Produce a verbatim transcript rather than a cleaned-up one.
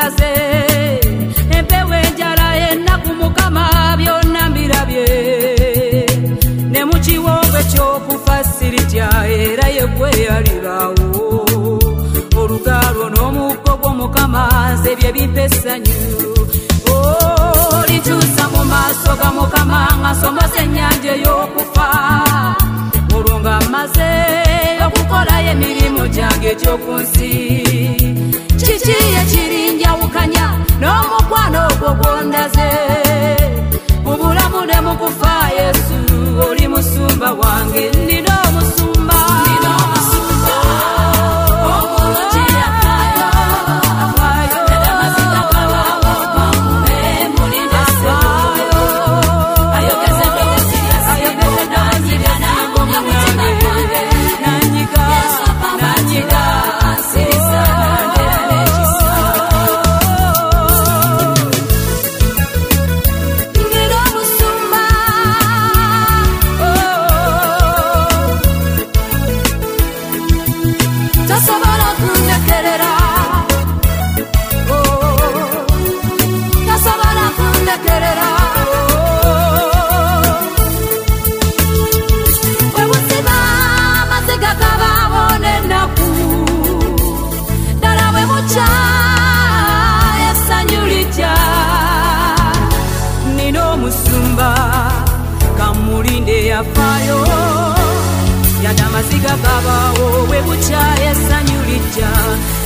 maze empewo enjala ennaku Mukama byonna mbirabye ne mu kiwonge ky'okufa siritya era ye gwe yalirawo olugalo n'omukko gw'Omukama nze bye bimpa essanyu olikyusa mu maaso ga Mukama ng'asomosa ennyanja ey'okufa olwo nga maze okukolayo emirimu gyange egy'oku nsi kiki ekirinjawukanya n'omukwano ogwo gw'ondaze mu bulamu ne mu kufa Yesu oli musumba wange nina omusumba kamulinde yafayo yadamasiga kabawo we bukya essanyu lijja